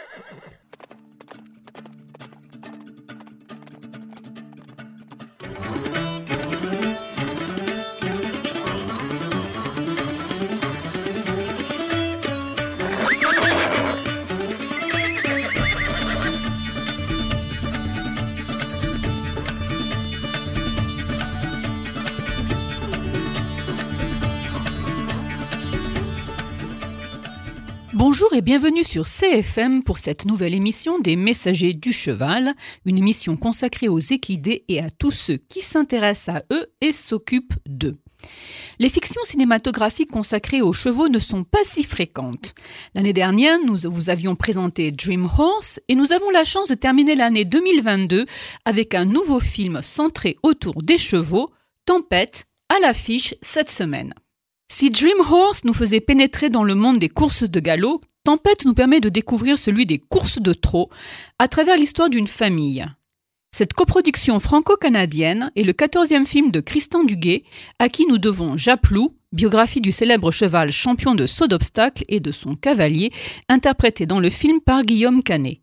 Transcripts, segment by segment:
Bonjour et bienvenue sur CFM pour cette nouvelle émission des Messagers du Cheval, une émission consacrée aux équidés et à tous ceux qui s'intéressent à eux et s'occupent d'eux. Les fictions cinématographiques consacrées aux chevaux ne sont pas si fréquentes. L'année dernière, nous vous avions présenté Dream Horse et nous avons la chance de terminer l'année 2022 avec un nouveau film centré autour des chevaux, Tempête, à l'affiche cette semaine. Si Dream Horse nous faisait pénétrer dans le monde des courses de galop, Tempête nous permet de découvrir celui des courses de trot à travers l'histoire d'une famille. Cette coproduction franco-canadienne est le 14e film de Christian Duguay, à qui nous devons Japlou, biographie du célèbre cheval champion de saut d'obstacles et de son cavalier, interprété dans le film par Guillaume Canet.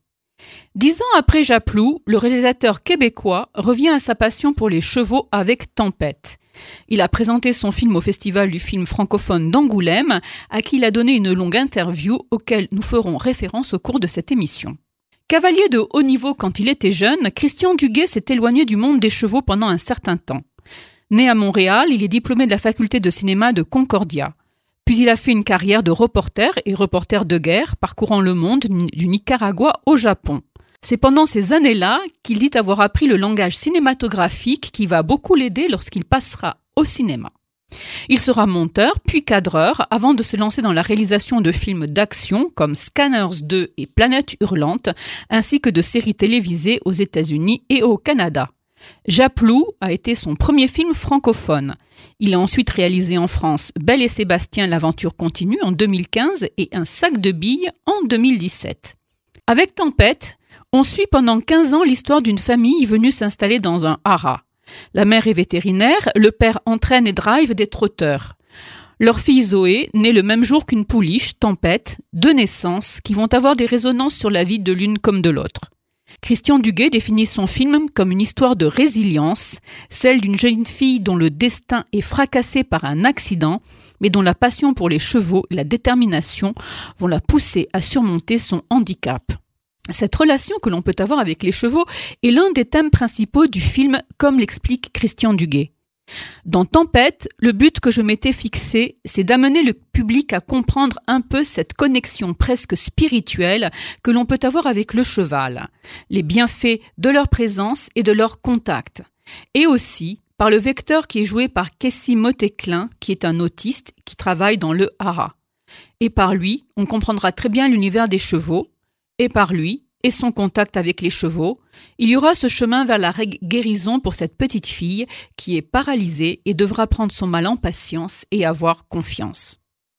10 ans après Japlou, le réalisateur québécois revient à sa passion pour les chevaux avec Tempête. Il a présenté son film au Festival du film francophone d'Angoulême, à qui il a donné une longue interview auquel nous ferons référence au cours de cette émission. Cavalier de haut niveau quand il était jeune, Christian Duguay s'est éloigné du monde des chevaux pendant un certain temps. Né à Montréal, il est diplômé de la faculté de cinéma de Concordia. Puis il a fait une carrière de reporter et reporter de guerre, parcourant le monde du Nicaragua au Japon. C'est pendant ces années-là qu'il dit avoir appris le langage cinématographique qui va beaucoup l'aider lorsqu'il passera au cinéma. Il sera monteur puis cadreur avant de se lancer dans la réalisation de films d'action comme Scanners 2 et Planète Hurlante, ainsi que de séries télévisées aux États-Unis et au Canada. Japlou a été son premier film francophone. Il a ensuite réalisé en France Belle et Sébastien, l'aventure continue en 2015 et Un sac de billes en 2017. Avec Tempête, on suit pendant 15 ans l'histoire d'une famille venue s'installer dans un haras. La mère est vétérinaire, le père entraîne et drive des trotteurs. Leur fille Zoé naît le même jour qu'une pouliche, Tempête, de naissance, qui vont avoir des résonances sur la vie de l'une comme de l'autre. Christian Duguay définit son film comme une histoire de résilience, celle d'une jeune fille dont le destin est fracassé par un accident, mais dont la passion pour les chevaux et la détermination vont la pousser à surmonter son handicap. Cette relation que l'on peut avoir avec les chevaux est l'un des thèmes principaux du film, comme l'explique Christian Duguay. Dans Tempête, le but que je m'étais fixé, c'est d'amener le public à comprendre un peu cette connexion presque spirituelle que l'on peut avoir avec le cheval, les bienfaits de leur présence et de leur contact, et aussi par le vecteur qui est joué par Kessie Motéclin, qui est un autiste qui travaille dans le haras. Et par lui, on comprendra très bien l'univers des chevaux, et par lui, et son contact avec les chevaux, il y aura ce chemin vers la guérison pour cette petite fille qui est paralysée et devra prendre son mal en patience et avoir confiance.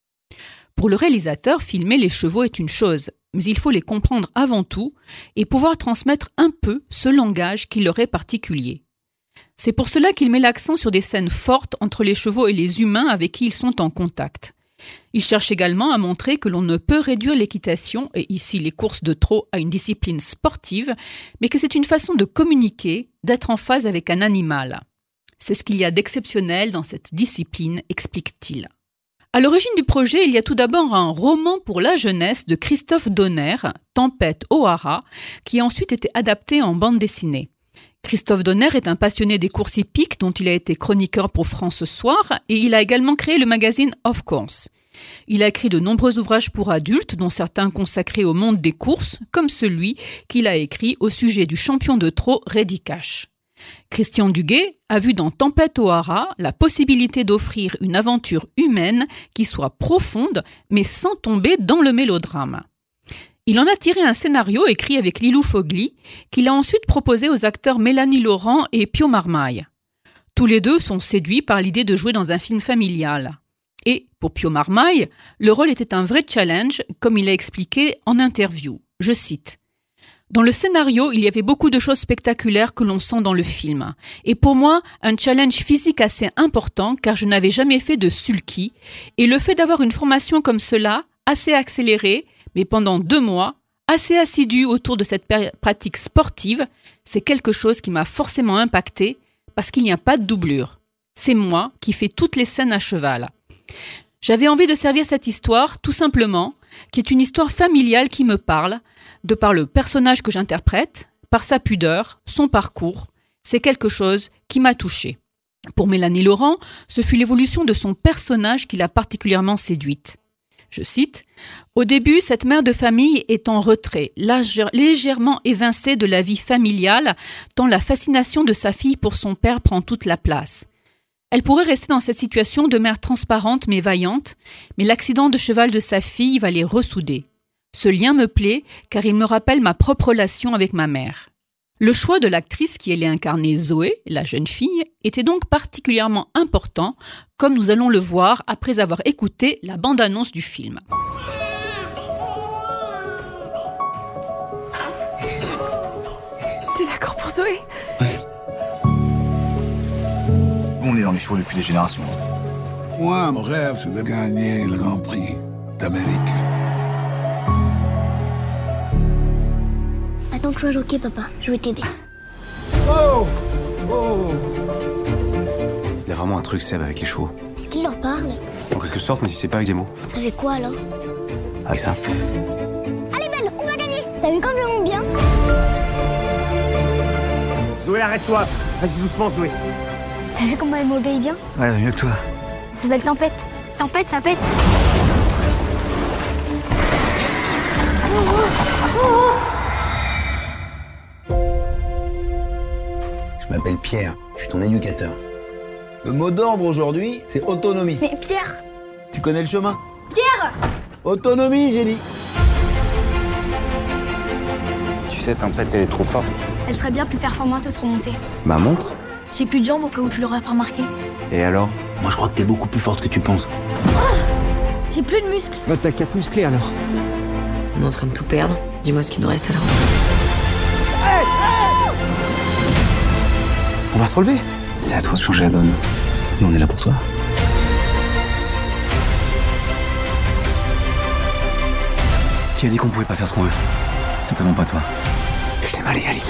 Pour le réalisateur, filmer les chevaux est une chose, mais il faut les comprendre avant tout et pouvoir transmettre un peu ce langage qui leur est particulier. C'est pour cela qu'il met l'accent sur des scènes fortes entre les chevaux et les humains avec qui ils sont en contact. Il cherche également à montrer que l'on ne peut réduire l'équitation, et ici les courses de trot, à une discipline sportive, mais que c'est une façon de communiquer, d'être en phase avec un animal. C'est ce qu'il y a d'exceptionnel dans cette discipline, explique-t-il. À l'origine du projet, il y a tout d'abord un roman pour la jeunesse de Christophe Donner, Tempête au haras, qui a ensuite été adapté en bande dessinée. Christophe Donner est un passionné des courses hippiques dont il a été chroniqueur pour France Soir et il a également créé le magazine Of Course. Il a écrit de nombreux ouvrages pour adultes, dont certains consacrés au monde des courses, comme celui qu'il a écrit au sujet du champion de trot Reddy Cash. Christian Duguay a vu dans Tempête au haras la possibilité d'offrir une aventure humaine qui soit profonde mais sans tomber dans le mélodrame. Il en a tiré un scénario écrit avec Lilou Fogli, qu'il a ensuite proposé aux acteurs Mélanie Laurent et Pio Marmaille. Tous les deux sont séduits par l'idée de jouer dans un film familial. Et, pour Pio Marmaille, le rôle était un vrai challenge, comme il a expliqué en interview. Je cite. « Dans le scénario, il y avait beaucoup de choses spectaculaires que l'on sent dans le film. Et pour moi, un challenge physique assez important, car je n'avais jamais fait de sulky. Et le fait d'avoir une formation comme cela, assez accélérée, mais pendant 2 mois, Assez assidue autour de cette pratique sportive, c'est quelque chose qui m'a forcément impactée parce qu'il n'y a pas de doublure. C'est moi qui fais toutes les scènes à cheval. J'avais envie de servir cette histoire, tout simplement, qui est une histoire familiale qui me parle, de par le personnage que j'interprète, par sa pudeur, son parcours. C'est quelque chose qui m'a touchée. Pour Mélanie Laurent, ce fut l'évolution de son personnage qui l'a particulièrement séduite. Je cite, « Au début, cette mère de famille est en retrait, légèrement évincée de la vie familiale, tant la fascination de sa fille pour son père prend toute la place. Elle pourrait rester dans cette situation de mère transparente mais vaillante, mais l'accident de cheval de sa fille va les ressouder. Ce lien me plaît car il me rappelle ma propre relation avec ma mère. » Le choix de l'actrice qui allait incarner Zoé, la jeune fille, était donc particulièrement important, comme nous allons le voir après avoir écouté la bande-annonce du film. T'es d'accord pour Zoé ? Ouais. On est dans les chevaux depuis des générations. Moi, mon rêve, c'est de gagner le Grand Prix d'Amérique. Attends que je sois jockey, papa. Je vais t'aider. Oh! Oh! Il a vraiment un truc, Seb, avec les chevaux. Est-ce qu'il leur parle ? En quelque sorte, mais si c'est pas avec des mots. Avec quoi, alors ? Avec ça. Allez, Belle, on va gagner ! T'as vu comme je monte bien ? Zoé, arrête-toi. Vas-y doucement, Zoé. T'as vu comment elle m'obéit bien ? Ouais, mieux que toi. Ça s'appelle Tempête. Tempête, ça pète. Je m'appelle Pierre, je suis ton éducateur. Le mot d'ordre aujourd'hui, c'est autonomie. Mais Pierre ! Tu connais le chemin ? Pierre ! Autonomie, j'ai dit. Tu sais, Tempête, elle est trop forte. Elle serait bien plus performante autre montée. Ma montre ? J'ai plus de jambes au cas où tu l'aurais pas remarqué. Et alors ? Moi, je crois que t'es beaucoup plus forte que tu penses. J'ai plus de muscles. Bah t'as 4 musclés alors. On est en train de tout perdre. Dis-moi ce qu'il nous reste alors. On va se relever. C'est à toi de changer la donne. Nous, on est là pour toi. Qui a dit qu'on pouvait pas faire ce qu'on veut ? Certainement pas toi. Je t'aime, allez, allez.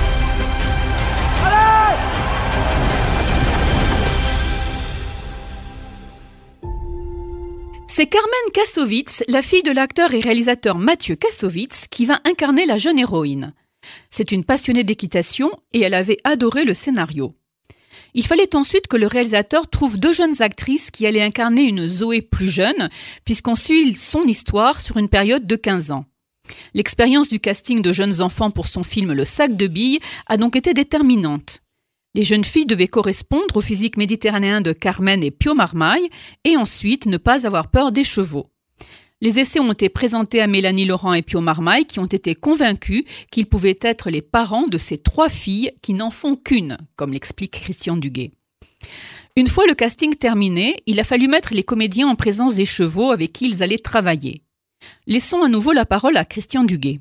C'est Carmen Kassovitz, la fille de l'acteur et réalisateur Mathieu Kassovitz, qui va incarner la jeune héroïne. C'est une passionnée d'équitation et elle avait adoré le scénario. Il fallait ensuite que le réalisateur trouve 2 jeunes actrices qui allaient incarner une Zoé plus jeune, puisqu'on suit son histoire sur une période de 15 ans. L'expérience du casting de jeunes enfants pour son film Le sac de billes a donc été déterminante. Les jeunes filles devaient correspondre au physique méditerranéen de Carmen et Pio Marmaille et ensuite ne pas avoir peur des chevaux. Les essais ont été présentés à Mélanie Laurent et Pio Marmaille qui ont été convaincus qu'ils pouvaient être les parents de ces 3 filles qui n'en font qu'une, comme l'explique Christian Duguay. Une fois le casting terminé, il a fallu mettre les comédiens en présence des chevaux avec qui ils allaient travailler. Laissons à nouveau la parole à Christian Duguay.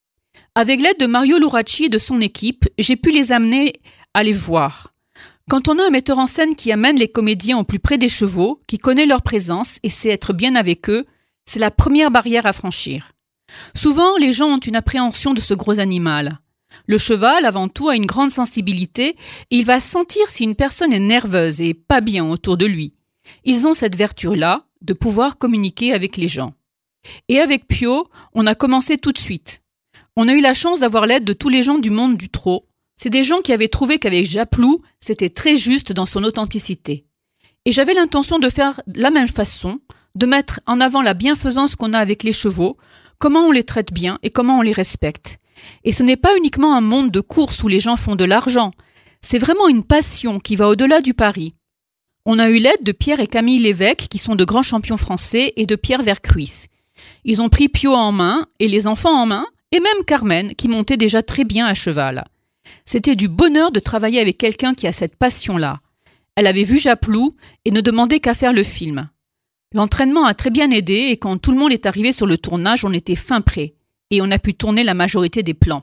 Avec l'aide de Mario Luracci et de son équipe, j'ai pu les amener à les voir. Quand on a un metteur en scène qui amène les comédiens au plus près des chevaux, qui connaît leur présence et sait être bien avec eux, c'est la première barrière à franchir. Souvent, les gens ont une appréhension de ce gros animal. Le cheval, avant tout, a une grande sensibilité et il va sentir si une personne est nerveuse et pas bien autour de lui. Ils ont cette vertu-là de pouvoir communiquer avec les gens. Et avec Pio, on a commencé tout de suite. On a eu la chance d'avoir l'aide de tous les gens du monde du trot. C'est des gens qui avaient trouvé qu'avec Japlou, c'était très juste dans son authenticité. Et j'avais l'intention de faire de la même façon, de mettre en avant la bienfaisance qu'on a avec les chevaux, comment on les traite bien et comment on les respecte. Et ce n'est pas uniquement un monde de course où les gens font de l'argent, c'est vraiment une passion qui va au-delà du pari. On a eu l'aide de Pierre et Camille Lévesque, qui sont de grands champions français, et de Pierre Vercruis. Ils ont pris Pio en main, et les enfants en main, et même Carmen, qui montait déjà très bien à cheval. C'était du bonheur de travailler avec quelqu'un qui a cette passion-là. Elle avait vu Japlou et ne demandait qu'à faire le film. L'entraînement a très bien aidé et quand tout le monde est arrivé sur le tournage, on était fin prêt et on a pu tourner la majorité des plans.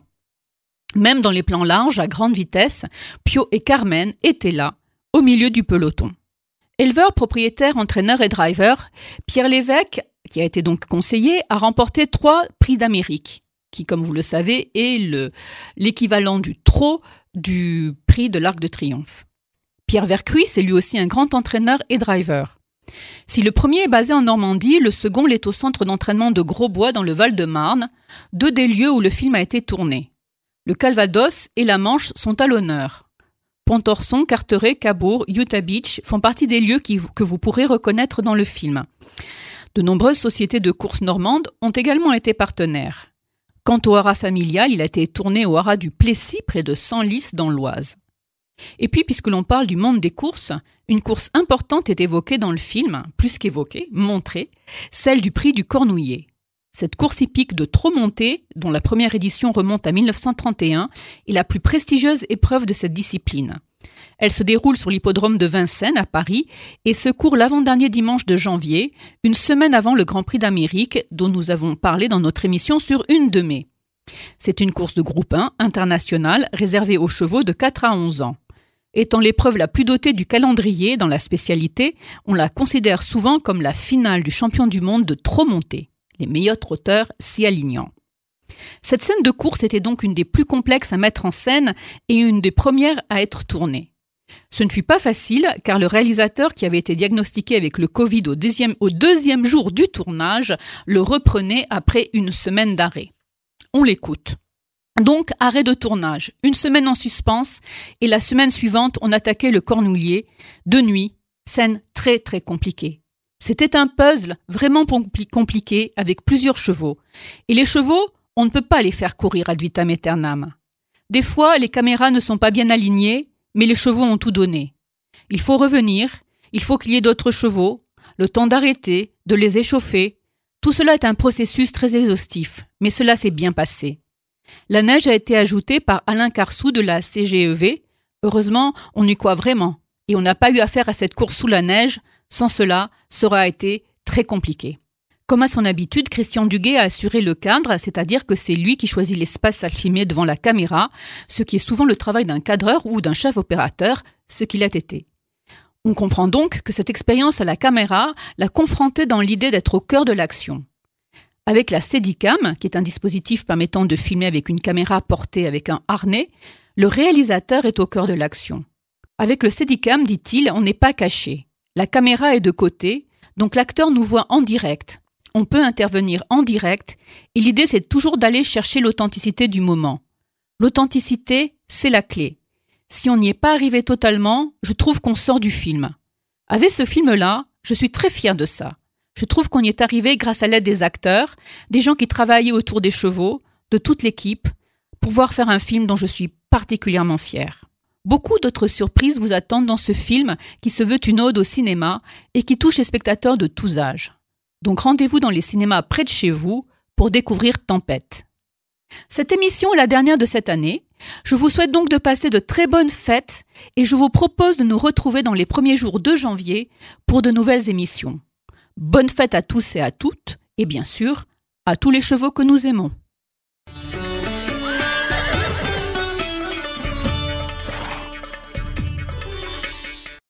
Même dans les plans larges, à grande vitesse, Pio et Carmen étaient là, au milieu du peloton. Éleveur, propriétaire, entraîneur et driver, Pierre Lévesque, qui a été donc conseiller, a remporté 3 prix d'Amérique, qui, comme vous le savez, est l'équivalent du trot du prix de l'Arc de Triomphe. Pierre Vercruys est lui aussi un grand entraîneur et driver. Si le premier est basé en Normandie, le second l'est au centre d'entraînement de Grosbois dans le Val-de-Marne, 2 des lieux où le film a été tourné. Le Calvados et la Manche sont à l'honneur. Pontorson, Carteret, Cabourg, Utah Beach font partie des lieux que vous pourrez reconnaître dans le film. De nombreuses sociétés de courses normandes ont également été partenaires. Quant au haras familial, il a été tourné au haras du Plessis, près de Senlis dans l'Oise. Et puis, puisque l'on parle du monde des courses, une course importante est évoquée dans le film, plus qu'évoquée, montrée, celle du prix du Cornouiller. Cette course hippique de trot monté, dont la première édition remonte à 1931, est la plus prestigieuse épreuve de cette discipline. Elle se déroule sur l'hippodrome de Vincennes à Paris et se court l'avant-dernier dimanche de janvier, une semaine avant le Grand Prix d'Amérique dont nous avons parlé dans notre émission sur Une de mai. C'est une course de groupe 1 internationale réservée aux chevaux de 4 à 11 ans. Étant l'épreuve la plus dotée du calendrier dans la spécialité, on la considère souvent comme la finale du champion du monde de trot monté, les meilleurs trotteurs s'y alignant. Cette scène de course était donc une des plus complexes à mettre en scène et une des premières à être tournée. Ce ne fut pas facile car le réalisateur qui avait été diagnostiqué avec le Covid au deuxième jour du tournage le reprenait après une semaine d'arrêt. On l'écoute. Donc, arrêt de tournage, une semaine en suspense et la semaine suivante, on attaquait le Cornouiller, de nuit, scène très très compliquée. C'était un puzzle vraiment compliqué avec plusieurs chevaux. Et les chevaux, on ne peut pas les faire courir ad vitam aeternam. Des fois, les caméras ne sont pas bien alignées, mais les chevaux ont tout donné. Il faut revenir, il faut qu'il y ait d'autres chevaux, le temps d'arrêter, de les échauffer. Tout cela est un processus très exhaustif, mais cela s'est bien passé. La neige a été ajoutée par Alain Carsou de la CGEV. Heureusement, on y croit vraiment. Et on n'a pas eu affaire à cette course sous la neige. Sans cela, ça aurait été très compliqué. Comme à son habitude, Christian Duguay a assuré le cadre, c'est-à-dire que c'est lui qui choisit l'espace à filmer devant la caméra, ce qui est souvent le travail d'un cadreur ou d'un chef opérateur, ce qu'il a été. On comprend donc que cette expérience à la caméra l'a confronté dans l'idée d'être au cœur de l'action. Avec la Steadicam, qui est un dispositif permettant de filmer avec une caméra portée avec un harnais, le réalisateur est au cœur de l'action. Avec le Steadicam, dit-il, on n'est pas caché. La caméra est de côté, donc l'acteur nous voit en direct. On peut intervenir en direct et l'idée c'est toujours d'aller chercher l'authenticité du moment. L'authenticité, c'est la clé. Si on n'y est pas arrivé totalement, je trouve qu'on sort du film. Avec ce film-là, je suis très fière de ça. Je trouve qu'on y est arrivé grâce à l'aide des acteurs, des gens qui travaillaient autour des chevaux, de toute l'équipe, pour pouvoir faire un film dont je suis particulièrement fière. Beaucoup d'autres surprises vous attendent dans ce film qui se veut une ode au cinéma et qui touche les spectateurs de tous âges. Donc rendez-vous dans les cinémas près de chez vous pour découvrir Tempête. Cette émission est la dernière de cette année. Je vous souhaite donc de passer de très bonnes fêtes et je vous propose de nous retrouver dans les premiers jours de janvier pour de nouvelles émissions. Bonne fête à tous et à toutes, et bien sûr, à tous les chevaux que nous aimons.